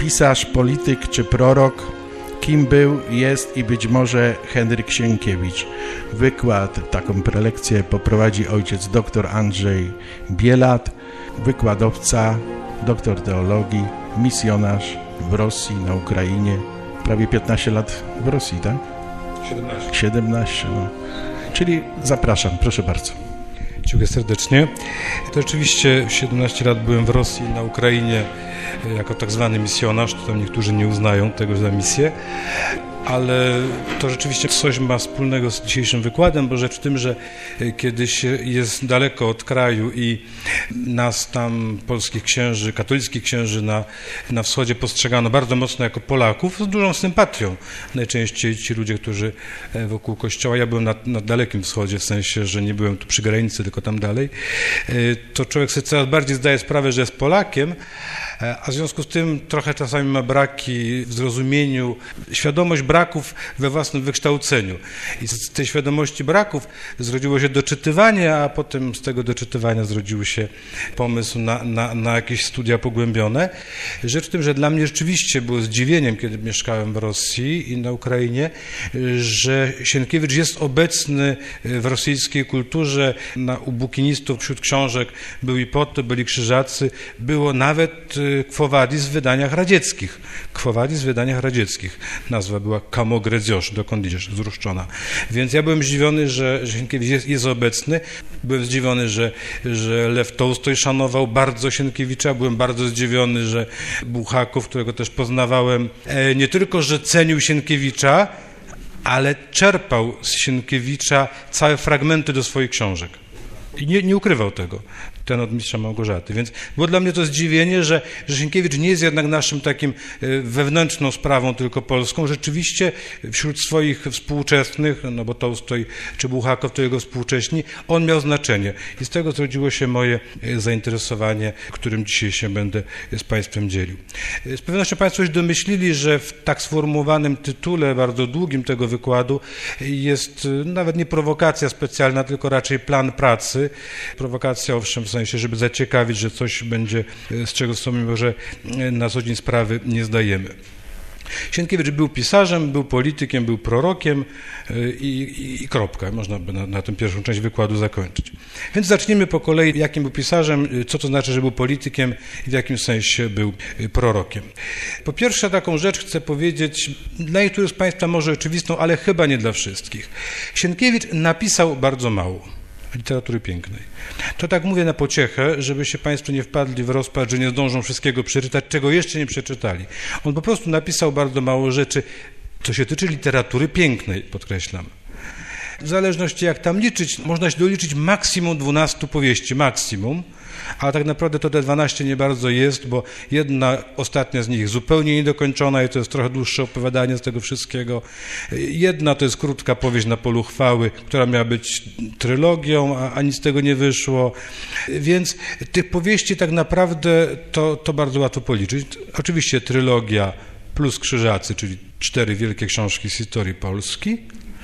pisarz, polityk czy prorok, kim był, jest i być może Henryk Sienkiewicz. Wykład, taką prelekcję poprowadzi ojciec dr Andrzej Bielat, wykładowca, doktor teologii, misjonarz w Rosji, na Ukrainie. Prawie 15 lat w Rosji, tak? 17, no. Czyli zapraszam, proszę bardzo. Dziękuję serdecznie. To rzeczywiście 17 lat byłem w Rosji, na Ukrainie jako tak zwany misjonarz. To tam niektórzy nie uznają tego za misję, ale to rzeczywiście coś ma wspólnego z dzisiejszym wykładem, bo rzecz w tym, że kiedyś jest daleko od kraju i nas tam, polskich księży, katolickich księży na wschodzie postrzegano bardzo mocno jako Polaków, z dużą sympatią. Najczęściej ci ludzie, którzy wokół kościoła, ja byłem na dalekim wschodzie, w sensie, że nie byłem tu przy granicy, tylko tam dalej, to człowiek sobie coraz bardziej zdaje sprawę, że jest Polakiem, a w związku z tym trochę czasami ma braki w zrozumieniu, świadomość braków we własnym wykształceniu. I z tej świadomości braków zrodziło się doczytywanie, a potem z tego doczytywania zrodził się pomysł na jakieś studia pogłębione. Rzecz w tym, że dla mnie rzeczywiście było zdziwieniem, kiedy mieszkałem w Rosji i na Ukrainie, że Sienkiewicz jest obecny w rosyjskiej kulturze, u bukinistów wśród książek był i Potto, byli Krzyżacy, było nawet Quo Vadis w wydaniach radzieckich. Quo Vadis w wydaniach radzieckich. Nazwa była Kamogredziosz, dokąd idziesz, zruszczona. Więc ja byłem zdziwiony, że Sienkiewicz jest obecny. Byłem zdziwiony, że Lew Tołstoj szanował bardzo Sienkiewicza. Byłem bardzo zdziwiony, że Buchakow, którego też poznawałem, nie tylko, że cenił Sienkiewicza, ale czerpał z Sienkiewicza całe fragmenty do swoich książek. I nie ukrywał tego, ten od Mistrza Małgorzaty. Więc było dla mnie to zdziwienie, że Sienkiewicz nie jest jednak naszym takim wewnętrzną sprawą, tylko polską. Rzeczywiście wśród swoich współczesnych, no bo Tołstoj czy Buchakow to jego współcześni, on miał znaczenie. I z tego zrodziło się moje zainteresowanie, którym dzisiaj się będę z Państwem dzielił. Z pewnością Państwo już domyślili, że w tak sformułowanym tytule, bardzo długim tego wykładu, jest nawet nie prowokacja specjalna, tylko raczej plan pracy. Prowokacja, owszem, w sensie, żeby zaciekawić, że coś będzie, z czego sobie może na co dzień sprawy nie zdajemy. Sienkiewicz był pisarzem, był politykiem, był prorokiem i kropka. Można by na tę pierwszą część wykładu zakończyć. Więc zacznijmy po kolei, jakim był pisarzem, co to znaczy, że był politykiem i w jakim sensie był prorokiem. Po pierwsze, taką rzecz chcę powiedzieć, dla niektórych z Państwa może oczywistą, ale chyba nie dla wszystkich. Sienkiewicz napisał bardzo mało literatury pięknej. To tak mówię na pociechę, żebyście Państwo nie wpadli w rozpacz, że nie zdążą wszystkiego przeczytać, czego jeszcze nie przeczytali. On po prostu napisał bardzo mało rzeczy, co się tyczy literatury pięknej, podkreślam. W zależności jak tam liczyć, można się doliczyć maksimum 12 powieści, maksimum, a tak naprawdę to te 12 nie bardzo jest, bo jedna, ostatnia z nich zupełnie niedokończona i to jest trochę dłuższe opowiadanie z tego wszystkiego. Jedna to jest krótka powieść Na polu chwały, która miała być trylogią, a nic z tego nie wyszło. Więc tych powieści tak naprawdę to bardzo łatwo policzyć. Oczywiście trylogia plus Krzyżacy, czyli 4 wielkie książki z historii Polski.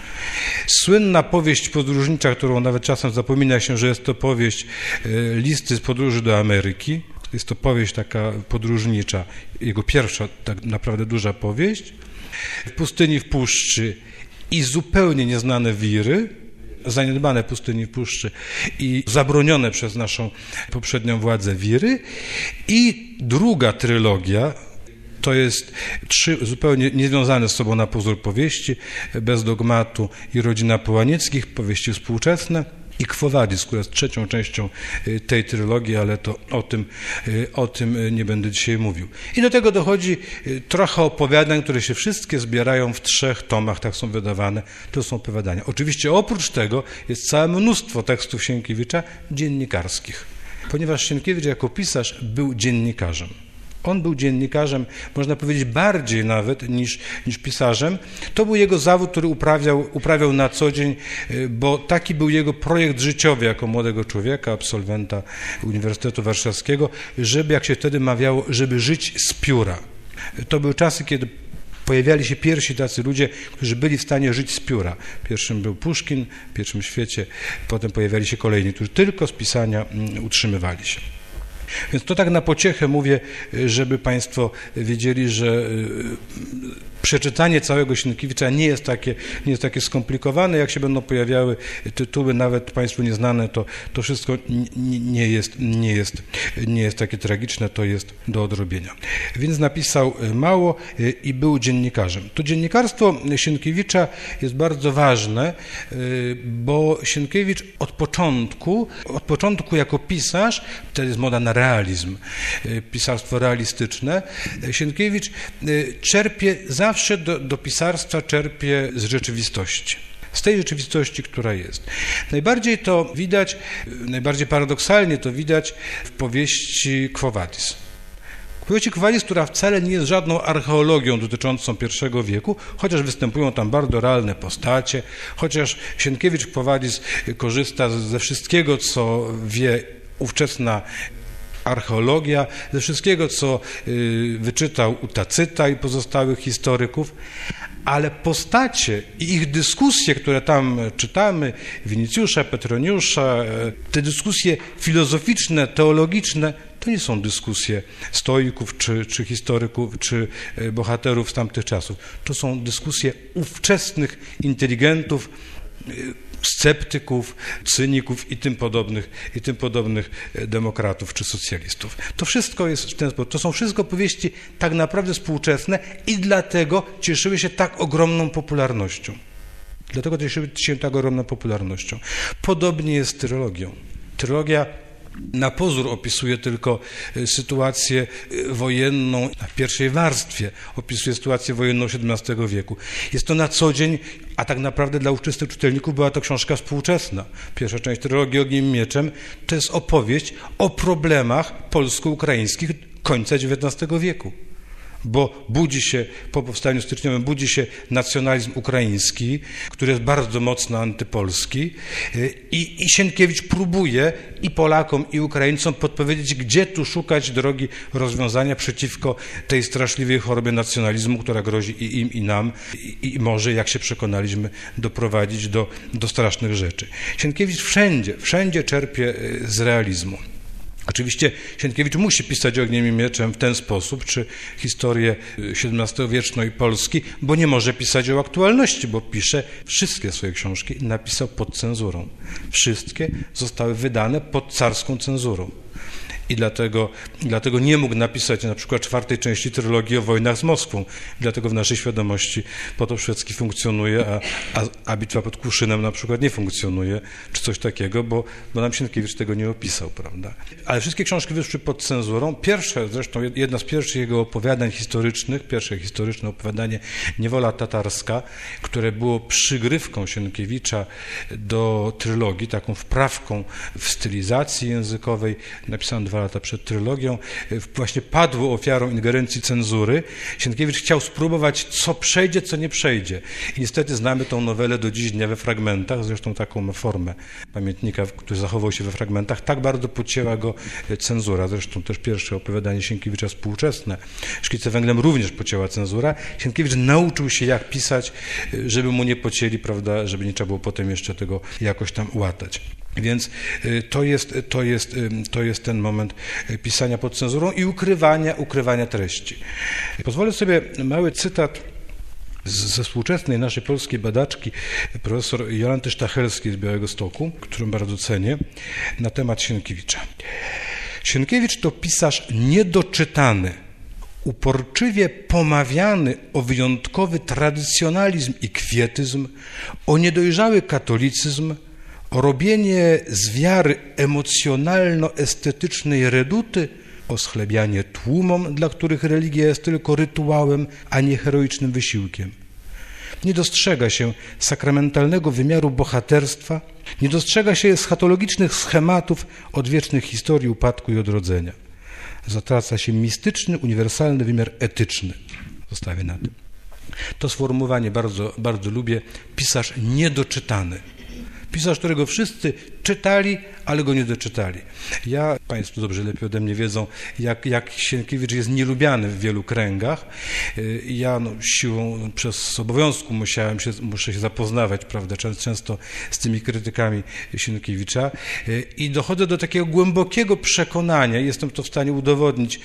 Słynna powieść podróżnicza, którą nawet czasem zapomina się, że jest to powieść Listy z podróży do Ameryki. Jest to powieść taka podróżnicza, jego pierwsza tak naprawdę duża powieść. W pustyni w puszczy i zupełnie nieznane wiry, zaniedbane pustyni w puszczy i zabronione przez naszą poprzednią władzę wiry. I druga trylogia, to jest 3 zupełnie niezwiązane z sobą na pozór powieści, Bez dogmatu i Rodzina Połanieckich, powieści współczesne i Quo Vadis, która jest trzecią częścią tej trylogii, ale to o tym nie będę dzisiaj mówił. I do tego dochodzi trochę opowiadań, które się wszystkie zbierają w 3 tomach, tak są wydawane, to są opowiadania. Oczywiście oprócz tego jest całe mnóstwo tekstów Sienkiewicza dziennikarskich, ponieważ Sienkiewicz jako pisarz był dziennikarzem. On był dziennikarzem, można powiedzieć, bardziej nawet niż pisarzem. To był jego zawód, który uprawiał na co dzień, bo taki był jego projekt życiowy jako młodego człowieka, absolwenta Uniwersytetu Warszawskiego, żeby, jak się wtedy mawiało, żeby żyć z pióra. To były czasy, kiedy pojawiali się pierwsi tacy ludzie, którzy byli w stanie żyć z pióra. Pierwszym był Puszkin w pierwszym świecie, potem pojawiali się kolejni, którzy tylko z pisania utrzymywali się. Więc to tak na pociechę mówię, żeby Państwo wiedzieli, że przeczytanie całego Sienkiewicza nie jest takie skomplikowane. Jak się będą pojawiały tytuły, nawet Państwu nieznane, to wszystko nie jest takie tragiczne, to jest do odrobienia. Więc napisał mało i był dziennikarzem. To dziennikarstwo Sienkiewicza jest bardzo ważne, bo Sienkiewicz od początku jako pisarz, to jest moda na realizm, pisarstwo realistyczne, Sienkiewicz czerpie zawsze do pisarstwa czerpie z rzeczywistości. Z tej rzeczywistości, która jest. Najbardziej to widać, najbardziej paradoksalnie to widać w powieści Quo Vadis. W powieści Quo Vadis, która wcale nie jest żadną archeologią dotyczącą I wieku, chociaż występują tam bardzo realne postacie, chociaż Sienkiewicz w Quo Vadis korzysta ze wszystkiego, co wie ówczesna archeologia, ze wszystkiego, co wyczytał u Tacyta i pozostałych historyków, ale postacie i ich dyskusje, które tam czytamy, Winicjusza, Petroniusza, te dyskusje filozoficzne, teologiczne, to nie są dyskusje stoików, czy historyków, czy bohaterów z tamtych czasów. To są dyskusje ówczesnych inteligentów, sceptyków, cyników i tym podobnych demokratów czy socjalistów. To wszystko jest w ten sposób. To są wszystko powieści tak naprawdę współczesne i dlatego cieszyły się tak ogromną popularnością. Podobnie jest z trylogią. Trylogia na pozór opisuje tylko sytuację wojenną na pierwszej warstwie, opisuje sytuację wojenną XVII wieku. Jest to na co dzień, a tak naprawdę dla ówczesnych czytelników była to książka współczesna. Pierwsza część trylogii Ogniem i Mieczem to jest opowieść o problemach polsko-ukraińskich końca XIX wieku. Bo budzi się, po powstaniu styczniowym, budzi się nacjonalizm ukraiński, który jest bardzo mocno antypolski i Sienkiewicz próbuje i Polakom, i Ukraińcom podpowiedzieć, gdzie tu szukać drogi rozwiązania przeciwko tej straszliwej chorobie nacjonalizmu, która grozi i im, i nam, i może, jak się przekonaliśmy, doprowadzić do strasznych rzeczy. Sienkiewicz wszędzie czerpie z realizmu. Oczywiście Sienkiewicz musi pisać Ogniem i Mieczem w ten sposób, czy historię XVII-wiecznej Polski, bo nie może pisać o aktualności, bo pisze wszystkie swoje książki i napisał pod cenzurą. Wszystkie zostały wydane pod carską cenzurą. I dlatego nie mógł napisać na przykład 4. części trylogii o wojnach z Moskwą. Dlatego w naszej świadomości Potop Szwedzki funkcjonuje, a Bitwa pod Kłuszynem na przykład nie funkcjonuje, czy coś takiego, bo nam Sienkiewicz tego nie opisał, prawda? Ale wszystkie książki wyszły pod cenzurą. Jedna z pierwszych jego opowiadań historycznych, pierwsze historyczne opowiadanie Niewola tatarska, które było przygrywką Sienkiewicza do trylogii, taką wprawką w stylizacji językowej, napisane 2 lata przed trylogią, właśnie padło ofiarą ingerencji cenzury. Sienkiewicz chciał spróbować, co przejdzie, co nie przejdzie. I niestety znamy tą nowelę do dziś dnia we fragmentach, zresztą taką ma formę pamiętnika, który zachował się we fragmentach. Tak bardzo pocięła go cenzura. Zresztą też pierwsze opowiadanie Sienkiewicza współczesne, Szkice węglem, również pocięła cenzura. Sienkiewicz nauczył się, jak pisać, żeby mu nie pocięli, prawda, żeby nie trzeba było potem jeszcze tego jakoś tam łatać. Więc to jest ten moment pisania pod cenzurą i ukrywania treści. Pozwolę sobie mały cytat ze współczesnej naszej polskiej badaczki, profesor Jolanty Stachelskiej z Białegostoku, którą bardzo cenię, na temat Sienkiewicza. Sienkiewicz to pisarz niedoczytany, uporczywie pomawiany o wyjątkowy tradycjonalizm i kwietyzm, o niedojrzały katolicyzm, o robienie z wiary emocjonalno-estetycznej reduty, o schlebianie tłumom, dla których religia jest tylko rytuałem, a nie heroicznym wysiłkiem. Nie dostrzega się sakramentalnego wymiaru bohaterstwa, nie dostrzega się eschatologicznych schematów odwiecznych historii upadku i odrodzenia. Zatraca się mistyczny, uniwersalny wymiar etyczny. Zostawię na tym. To sformułowanie bardzo, bardzo lubię. Pisarz niedoczytany. Pisarz, którego wszyscy czytali, ale go nie doczytali. Państwo dobrze lepiej ode mnie wiedzą, jak Sienkiewicz jest nielubiany w wielu kręgach. Ja siłą, przez obowiązku muszę się zapoznawać, prawda, często z tymi krytykami Sienkiewicza i dochodzę do takiego głębokiego przekonania, jestem to w stanie udowodnić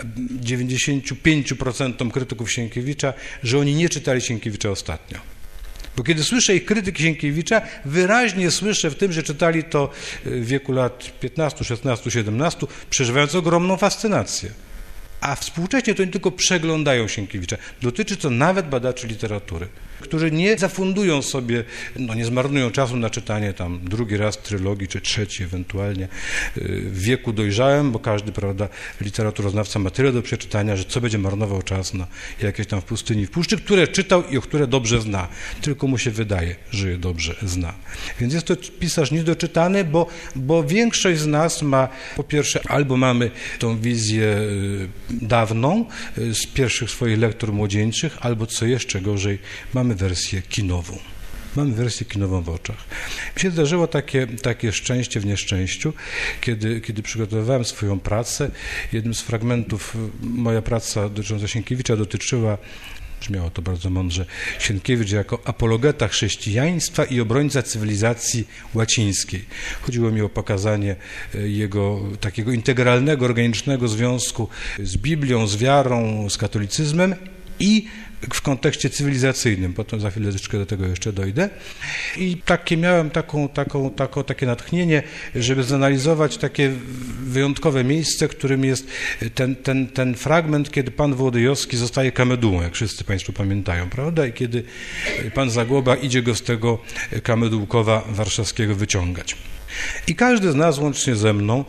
95% krytyków Sienkiewicza, że oni nie czytali Sienkiewicza ostatnio. Bo kiedy słyszę ich krytyki Sienkiewicza, wyraźnie słyszę w tym, że czytali to w wieku lat 15, 16, 17, przeżywając ogromną fascynację. A współcześnie to oni tylko przeglądają Sienkiewicza. Dotyczy to nawet badaczy literatury, którzy nie zafundują sobie, nie zmarnują czasu na czytanie tam drugi raz trylogii, czy trzeci ewentualnie w wieku dojrzałym, bo każdy, prawda, literaturoznawca ma tyle do przeczytania, że co będzie marnował czas na jakieś tam w pustyni, w puszczy, które czytał i o które dobrze zna. Tylko mu się wydaje, że je dobrze zna. Więc jest to pisarz niedoczytany, bo większość z nas ma, po pierwsze, albo mamy tą wizję dawną, z pierwszych swoich lektur młodzieńczych, albo co jeszcze gorzej, mamy wersję kinową. Mamy wersję kinową w oczach. Mi się zdarzyło takie szczęście w nieszczęściu, kiedy przygotowywałem swoją pracę. Jednym z fragmentów, moja praca dotycząca Sienkiewicza dotyczyła, brzmiało to bardzo mądrze, Sienkiewicz jako apologeta chrześcijaństwa i obrońca cywilizacji łacińskiej. Chodziło mi o pokazanie jego takiego integralnego, organicznego związku z Biblią, z wiarą, z katolicyzmem i w kontekście cywilizacyjnym. Potem za chwileczkę do tego jeszcze dojdę. I miałem takie natchnienie, żeby zanalizować takie wyjątkowe miejsce, którym jest ten fragment, kiedy pan Wołodyjowski zostaje kamedułą, jak wszyscy państwo pamiętają, prawda? I kiedy pan Zagłoba idzie go z tego kamedułkowa warszawskiego wyciągać. I każdy z nas, łącznie ze mną,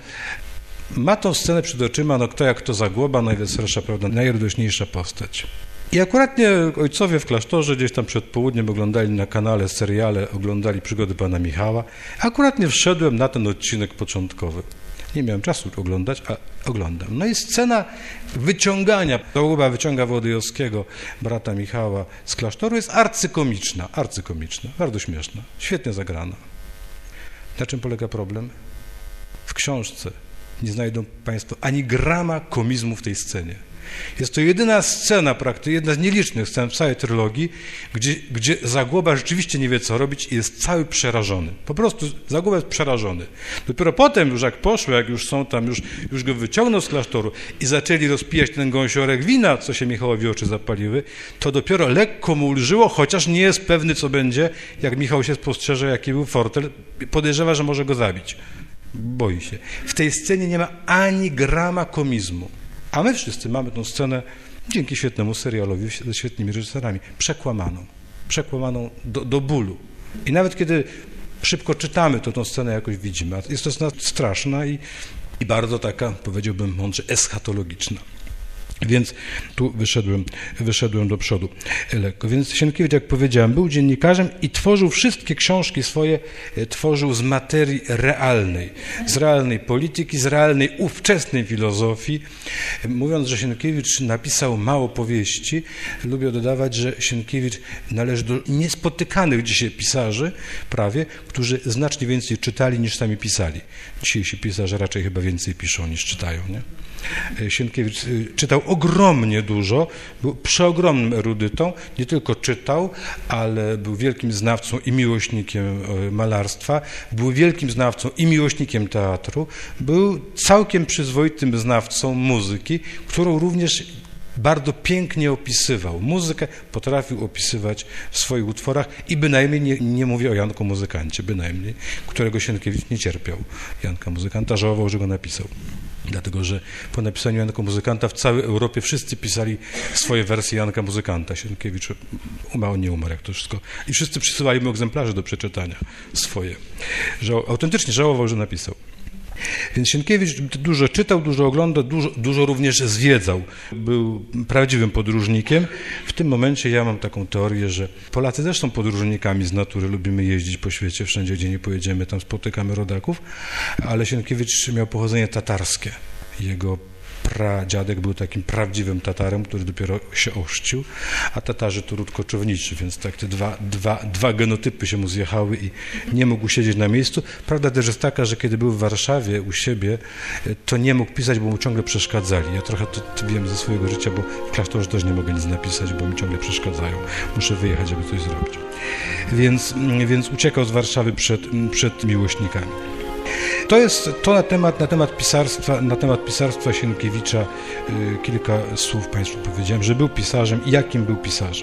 ma tą scenę przed oczyma, kto jak to Zagłoba, najweselsza, prawda, najradośniejsza postać. I akuratnie ojcowie w klasztorze gdzieś tam przed południem oglądali na kanale seriale, oglądali przygody pana Michała. Akuratnie wszedłem na ten odcinek początkowy. Nie miałem czasu oglądać, a oglądam. No i scena wyciągania, Zagłoba wyciąga Wołodyjowskiego, brata Michała, z klasztoru jest arcykomiczna, bardzo śmieszna, świetnie zagrana. Na czym polega problem? W książce nie znajdą państwo ani grama komizmu w tej scenie. Jest to jedyna scena, praktycznie jedna z nielicznych scen w całej trylogii, gdzie Zagłoba rzeczywiście nie wie, co robić i jest cały przerażony. Po prostu Zagłoba jest przerażony. Dopiero potem już jak poszło, jak już są tam, już go wyciągnął z klasztoru i zaczęli rozpijać ten gąsiorek wina, co się Michałowi oczy zapaliły, to dopiero lekko mu ulżyło, chociaż nie jest pewny, co będzie, jak Michał się spostrzeże, jaki był fortel. Podejrzewa, że może go zabić. Boi się. W tej scenie nie ma ani grama komizmu. A my wszyscy mamy tę scenę, dzięki świetnemu serialowi ze świetnymi reżyserami, przekłamaną do bólu. I nawet kiedy szybko czytamy, to tę scenę jakoś widzimy. A jest to scena straszna i bardzo taka, powiedziałbym mądrze, eschatologiczna. Więc tu wyszedłem do przodu lekko. Więc Sienkiewicz, jak powiedziałem, był dziennikarzem i tworzył wszystkie książki swoje, tworzył z materii realnej, z realnej polityki, z realnej ówczesnej filozofii. Mówiąc, że Sienkiewicz napisał mało powieści, lubię dodawać, że Sienkiewicz należy do niespotykanych dzisiaj pisarzy, prawie, którzy znacznie więcej czytali niż sami pisali. Dzisiejsi pisarze raczej chyba więcej piszą niż czytają, nie? Sienkiewicz czytał ogromnie dużo, był przeogromnym erudytą, nie tylko czytał, ale był wielkim znawcą i miłośnikiem malarstwa, był wielkim znawcą i miłośnikiem teatru, był całkiem przyzwoitym znawcą muzyki, którą również bardzo pięknie opisywał. Muzykę potrafił opisywać w swoich utworach i bynajmniej nie mówię o Janku Muzykancie, bynajmniej, którego Sienkiewicz nie cierpiał. Janka Muzykanta, żałował, że go napisał. Dlatego, że po napisaniu Janka Muzykanta w całej Europie wszyscy pisali swoje wersje Janka Muzykanta. Sienkiewicz nie umarł, jak to wszystko. I wszyscy przysyłali mu egzemplarze do przeczytania swoje. Autentycznie żałował, że napisał. Więc Sienkiewicz dużo czytał, dużo oglądał, dużo również zwiedzał. Był prawdziwym podróżnikiem. W tym momencie ja mam taką teorię, że Polacy też są podróżnikami z natury. Lubimy jeździć po świecie, wszędzie, gdzie nie pojedziemy, tam spotykamy rodaków. Ale Sienkiewicz miał pochodzenie tatarskie. Jego pradziadek był takim prawdziwym Tatarem, który dopiero się ochrzcił, a Tatarzy to ród koczowniczy, więc tak te dwa genotypy się mu zjechały i nie mógł siedzieć na miejscu. Prawda też jest taka, że kiedy był w Warszawie u siebie, to nie mógł pisać, bo mu ciągle przeszkadzali. Ja trochę to wiem ze swojego życia, bo w klasztorze też nie mogę nic napisać, bo mi ciągle przeszkadzają. Muszę wyjechać, żeby coś zrobić. Więc uciekał z Warszawy przed miłośnikami. To jest to na temat pisarstwa Sienkiewicza. Kilka słów Państwu powiedziałem, że był pisarzem i jakim był pisarzem.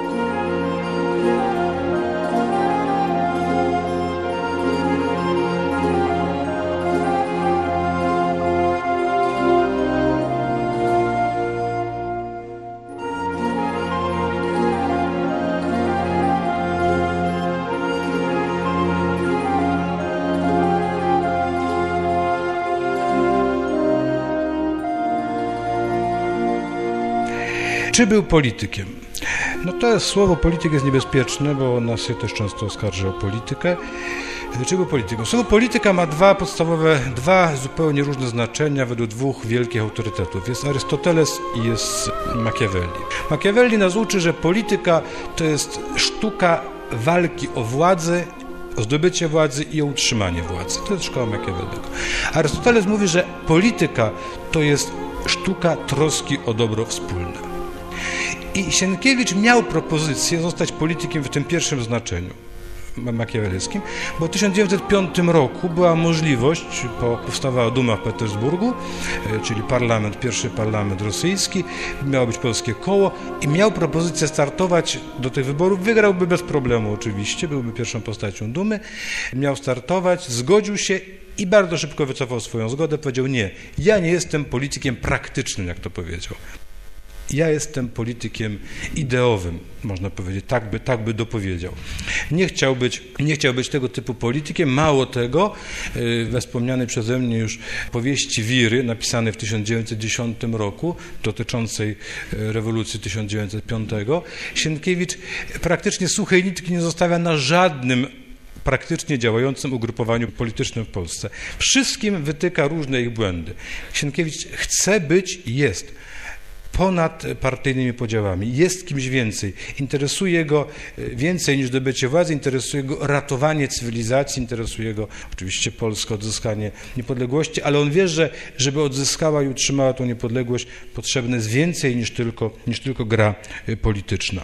Czy był politykiem? No to jest słowo polityk jest niebezpieczne, bo nas się też często oskarży o politykę. Czy był polityką? Słowo polityka ma dwa zupełnie różne znaczenia według dwóch wielkich autorytetów. Jest Arystoteles i jest Machiavelli. Machiavelli nas uczy, że polityka to jest sztuka walki o władzę, o zdobycie władzy i o utrzymanie władzy. To jest szkoła Machiavellego. Arystoteles mówi, że polityka to jest sztuka troski o dobro wspólne. I Sienkiewicz miał propozycję zostać politykiem w tym pierwszym znaczeniu machiawelskim, bo w 1905 roku była możliwość, powstawała Duma w Petersburgu, czyli pierwszy parlament rosyjski, miało być polskie koło i miał propozycję startować do tych wyborów, wygrałby bez problemu oczywiście, byłby pierwszą postacią Dumy, miał startować, zgodził się i bardzo szybko wycofał swoją zgodę, powiedział nie, ja nie jestem politykiem praktycznym, jak to powiedział. Ja jestem politykiem ideowym, można powiedzieć, tak by dopowiedział. Nie chciał być tego typu politykiem, mało tego, we wspomnianej przeze mnie już powieści Wiry, napisanej w 1910 roku, dotyczącej rewolucji 1905, Sienkiewicz praktycznie suchej nitki nie zostawia na żadnym praktycznie działającym ugrupowaniu politycznym w Polsce. Wszystkim wytyka różne ich błędy. Sienkiewicz chce być i jest ponad partyjnymi podziałami. Jest kimś więcej. Interesuje go więcej niż zdobycie władzy, interesuje go ratowanie cywilizacji, interesuje go oczywiście Polska, odzyskanie niepodległości, ale on wie, że żeby odzyskała i utrzymała tą niepodległość, potrzebne jest więcej niż tylko gra polityczna.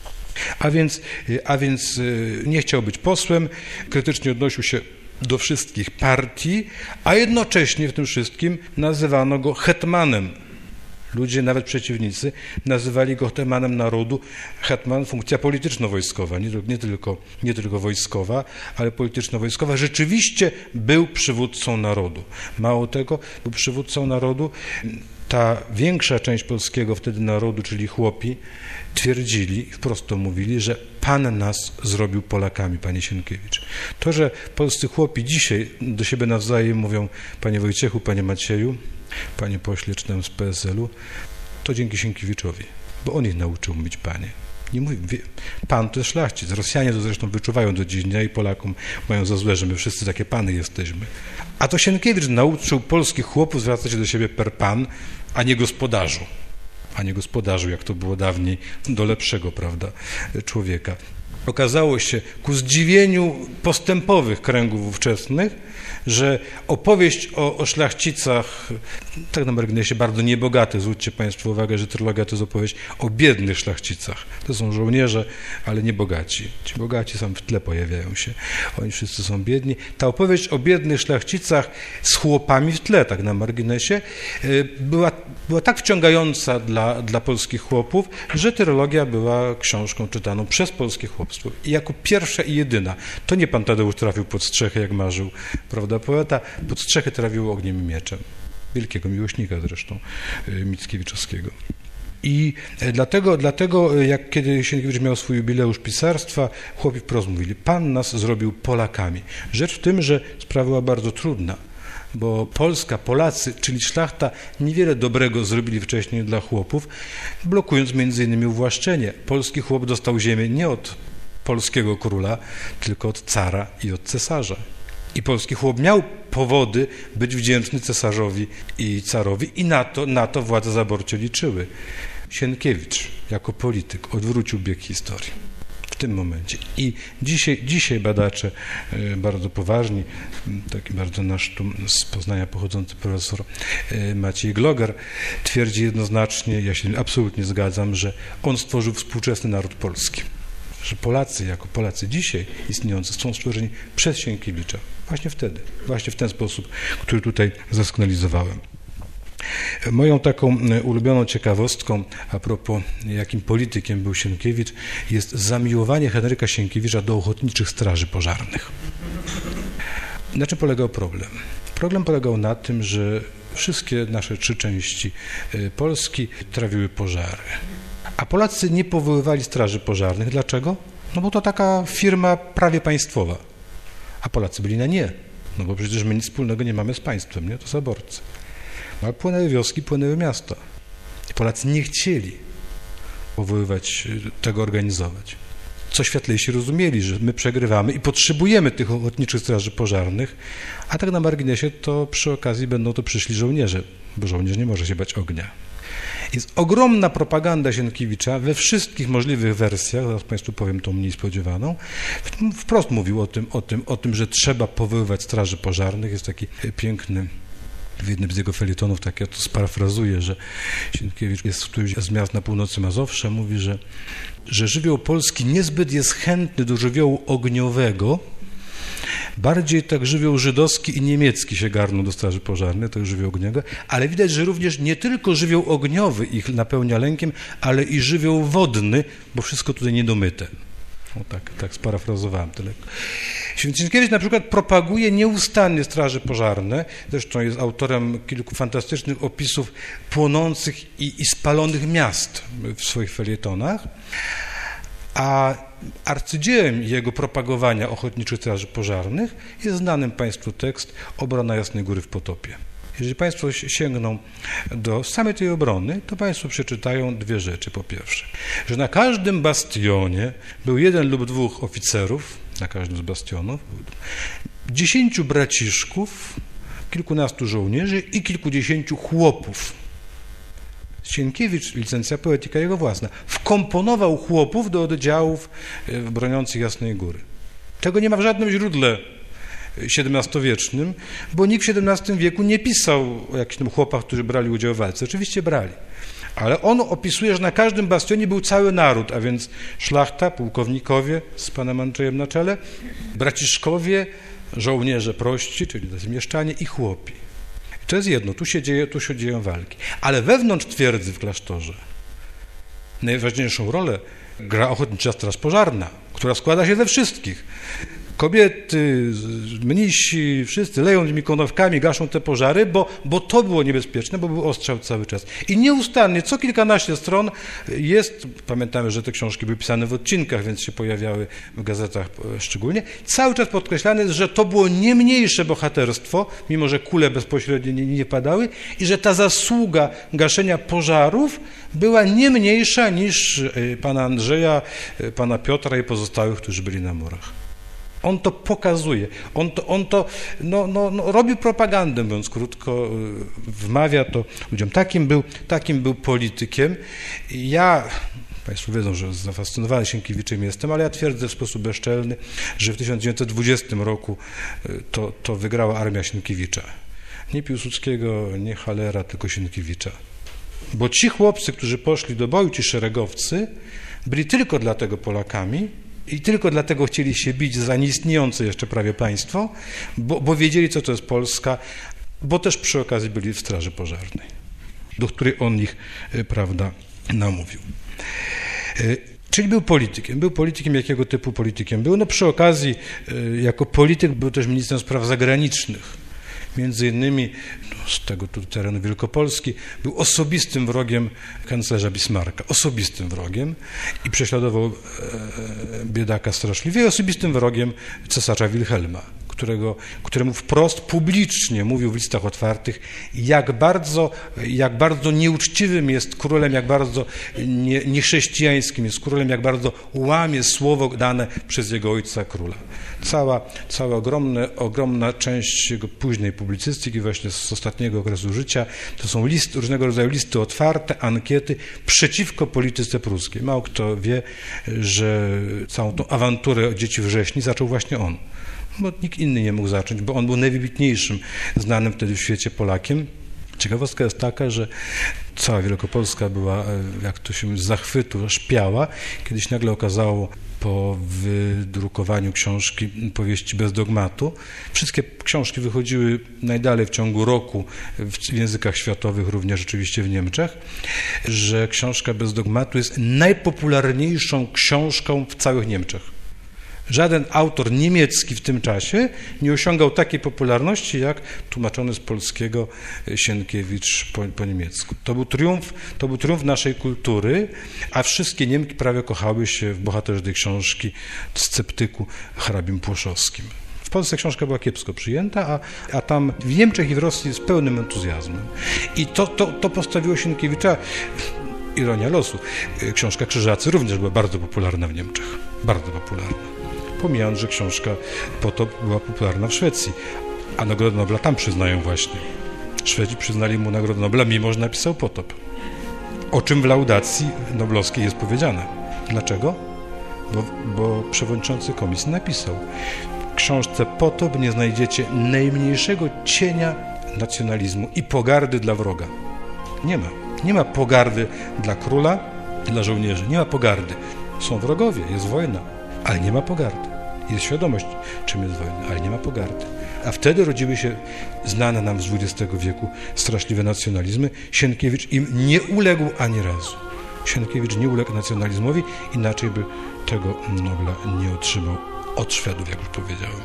A więc nie chciał być posłem, krytycznie odnosił się do wszystkich partii, a jednocześnie w tym wszystkim nazywano go hetmanem. Ludzie, nawet przeciwnicy, nazywali go hetmanem narodu. Hetman, funkcja polityczno-wojskowa, nie tylko wojskowa, ale polityczno-wojskowa. Rzeczywiście był przywódcą narodu. Mało tego, był przywódcą narodu. Ta większa część polskiego wtedy narodu, czyli chłopi, twierdzili, wprost to mówili, że Pan nas zrobił Polakami, panie Sienkiewicz. To, że polscy chłopi dzisiaj do siebie nawzajem mówią panie Wojciechu, panie Macieju, panie pośle, czy tam z PSL-u, to dzięki Sienkiewiczowi, bo on ich nauczył mówić panie. Nie mówi, pan to jest szlachcic. Rosjanie to zresztą wyczuwają do dziś dnia i Polakom mają za złe, że my wszyscy takie pany jesteśmy. A to Sienkiewicz nauczył polskich chłopów zwracać się do siebie per pan, a nie gospodarzu. A nie gospodarzu, jak to było dawniej, do lepszego, prawda, człowieka. Okazało się ku zdziwieniu postępowych kręgów ówczesnych, że opowieść o szlachcicach, tak na marginesie, bardzo niebogate, zwróćcie Państwo uwagę, że trylogia to jest opowieść o biednych szlachcicach. To są żołnierze, ale nie bogaci. Ci bogaci sam w tle pojawiają się. Oni wszyscy są biedni. Ta opowieść o biednych szlachcicach z chłopami w tle, tak na marginesie, była tak wciągająca dla polskich chłopów, że trylogia była książką czytaną przez polskie chłopstwo. I jako pierwsza i jedyna. To nie pan Tadeusz trafił pod strzechę, jak marzył, prawda, poeta, pod strzechę trafił ogniem i mieczem. Wielkiego miłośnika zresztą Mickiewiczowskiego. I dlatego jak kiedy Sienkiewicz miał swój jubileusz pisarstwa, chłopi wprost mówili, Pan nas zrobił Polakami. Rzecz w tym, że sprawa była bardzo trudna, bo Polska, Polacy, czyli szlachta, niewiele dobrego zrobili wcześniej dla chłopów, blokując m.in. uwłaszczenie. Polski chłop dostał ziemię nie od polskiego króla, tylko od cara i od cesarza. I polski chłop miał powody być wdzięczny cesarzowi i carowi i na to władze zaborcze liczyły. Sienkiewicz jako polityk odwrócił bieg historii w tym momencie. I dzisiaj badacze bardzo poważni, taki bardzo nasz tu z Poznania pochodzący profesor Maciej Gloger twierdzi jednoznacznie, ja się absolutnie zgadzam, że on stworzył współczesny naród polski. Że Polacy, jako Polacy dzisiaj istniejący, są stworzeni przez Sienkiewicza. Właśnie wtedy, właśnie w ten sposób, który tutaj zasygnalizowałem. Moją taką ulubioną ciekawostką a propos jakim politykiem był Sienkiewicz jest zamiłowanie Henryka Sienkiewicza do ochotniczych straży pożarnych. Na czym polegał problem? Problem polegał na tym, że wszystkie nasze 3 części Polski trawiły pożary. A Polacy nie powoływali straży pożarnych. Dlaczego? No bo to taka firma prawie państwowa. A Polacy byli na nie. No bo przecież my nic wspólnego nie mamy z państwem, nie? To zaborcy. No ale płynęły wioski, płynęły miasta. I Polacy nie chcieli powoływać, tego organizować. Co światlejsi rozumieli, że my przegrywamy i potrzebujemy tych ochotniczych straży pożarnych, a tak na marginesie to przy okazji będą to przyszli żołnierze, bo żołnierz nie może się bać ognia. Jest ogromna propaganda Sienkiewicza we wszystkich możliwych wersjach, zaraz Państwu powiem tą mniej spodziewaną. Wprost mówił o tym, że trzeba powoływać straży pożarnych. Jest taki piękny, w jednym z jego felietonów, tak ja to sparafrazuję, że Sienkiewicz jest z którymś z miast na północy Mazowsza, mówi, że żywioł polski niezbyt jest chętny do żywiołu ogniowego, bardziej tak żywioł żydowski i niemiecki się garną do straży pożarnej, to żywioł ogniowy, ale widać, że również nie tylko żywioł ogniowy ich napełnia lękiem, ale i żywioł wodny, bo wszystko tutaj niedomyte. O, tak sparafrazowałem tyle. Sienkiewicz na przykład propaguje nieustannie straże pożarne, zresztą jest autorem kilku fantastycznych opisów płonących i spalonych miast w swoich felietonach, a arcydziełem jego propagowania ochotniczych straży pożarnych jest znanym Państwu tekst Obrona Jasnej Góry w potopie. Jeżeli Państwo sięgną do samej tej obrony, to Państwo przeczytają 2 rzeczy. Po pierwsze, że na każdym bastionie był 1 lub 2 oficerów, na każdym z bastionów, 10 braciszków, kilkunastu żołnierzy i kilkudziesięciu chłopów. Sienkiewicz, licencja poetyka jego własna, wkomponował chłopów do oddziałów broniących Jasnej Góry. Tego nie ma w żadnym źródle XVII-wiecznym, bo nikt w XVII wieku nie pisał o jakichś tam chłopach, którzy brali udział w walce. Oczywiście brali. Ale on opisuje, że na każdym bastionie był cały naród, a więc szlachta, pułkownikowie z panem Andrzejem na czele, braciszkowie, żołnierze prości, czyli mieszczanie i chłopi. I to jest jedno, tu się dzieją walki. Ale wewnątrz twierdzy w klasztorze najważniejszą rolę gra ochotnicza straż pożarna, która składa się ze wszystkich. Kobiety, mnisi, wszyscy leją tymi konowkami, gaszą te pożary, bo to było niebezpieczne, bo był ostrzał cały czas. I nieustannie, co kilkanaście stron jest, pamiętamy, że te książki były pisane w odcinkach, więc się pojawiały w gazetach szczególnie, cały czas podkreślane jest, że to było nie mniejsze bohaterstwo, mimo że kule bezpośrednio nie padały i że ta zasługa gaszenia pożarów była nie mniejsza niż pana Andrzeja, pana Piotra i pozostałych, którzy byli na murach. On to pokazuje, on to robi propagandę, mówiąc krótko, wmawia to ludziom. Takim był politykiem. Ja, Państwo wiedzą, że zafascynowany Sienkiewiczem jestem, ale ja twierdzę w sposób bezczelny, że w 1920 roku to wygrała armia Sienkiewicza. Nie Piłsudskiego, nie Hallera, tylko Sienkiewicza. Bo ci chłopcy, którzy poszli do boju, ci szeregowcy, byli tylko dlatego Polakami, i tylko dlatego chcieli się bić za nieistniejące jeszcze prawie państwo, bo wiedzieli, co to jest Polska, bo też przy okazji byli w straży pożarnej, do której on ich, prawda, namówił. Czyli był politykiem. Był politykiem, jakiego typu politykiem był? No przy okazji, jako polityk był też ministrem spraw zagranicznych. Między innymi z tego tu terenu Wielkopolski był osobistym wrogiem kanclerza Bismarcka, osobistym wrogiem i prześladował biedaka straszliwie, i osobistym wrogiem cesarza Wilhelma, któremu wprost publicznie mówił w listach otwartych, jak bardzo nieuczciwym jest królem, jak bardzo niechrześcijańskim jest królem, jak bardzo łamie słowo dane przez jego ojca króla. Cała ogromna część jego późnej publicystyki, właśnie z ostatniego okresu życia, to są różnego rodzaju listy otwarte, ankiety przeciwko polityce pruskiej. Mało kto wie, że całą tą awanturę Dzieci Wrześni zaczął właśnie on. Bo nikt inny nie mógł zacząć, bo on był najwybitniejszym znanym wtedy w świecie Polakiem. Ciekawostka jest taka, że cała Wielkopolska była, jak to się z zachwytu szpiała, kiedyś nagle okazało po wydrukowaniu książki Powieści bez dogmatu. Wszystkie książki wychodziły najdalej w ciągu roku w językach światowych, również oczywiście w Niemczech, że książka bez dogmatu jest najpopularniejszą książką w całych Niemczech. Żaden autor niemiecki w tym czasie nie osiągał takiej popularności, jak tłumaczony z polskiego Sienkiewicz po niemiecku. To był triumf naszej kultury, a wszystkie Niemki prawie kochały się w bohaterze tej książki, sceptyku hrabim Płoszowskim. W Polsce książka była kiepsko przyjęta, a tam w Niemczech i w Rosji z pełnym entuzjazmem. I to postawiło Sienkiewicza, ironia losu. Książka Krzyżacy również była bardzo popularna w Niemczech. Bardzo popularna. Pomijając, że książka Potop była popularna w Szwecji, a Nagrodę Nobla tam przyznają właśnie. Szwedzi przyznali mu Nagrodę Nobla, mimo że napisał Potop. O czym w laudacji noblowskiej jest powiedziane. Dlaczego? Bo przewodniczący komisji napisał: w książce Potop nie znajdziecie najmniejszego cienia nacjonalizmu i pogardy dla wroga. Nie ma. Nie ma pogardy dla króla, dla żołnierzy. Nie ma pogardy. Są wrogowie, jest wojna. Ale nie ma pogardy. Jest świadomość, czym jest wojna, ale nie ma pogardy. A wtedy rodziły się znane nam z XX wieku straszliwe nacjonalizmy. Sienkiewicz im nie uległ ani razu. Sienkiewicz nie uległ nacjonalizmowi, inaczej by tego Nobla nie otrzymał od Szwedów, jak już powiedziałem.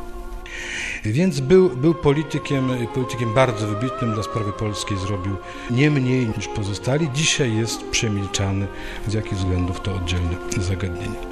Więc był politykiem bardzo wybitnym dla sprawy polskiej, zrobił nie mniej niż pozostali. Dzisiaj jest przemilczany, z jakich względów to oddzielne zagadnienie.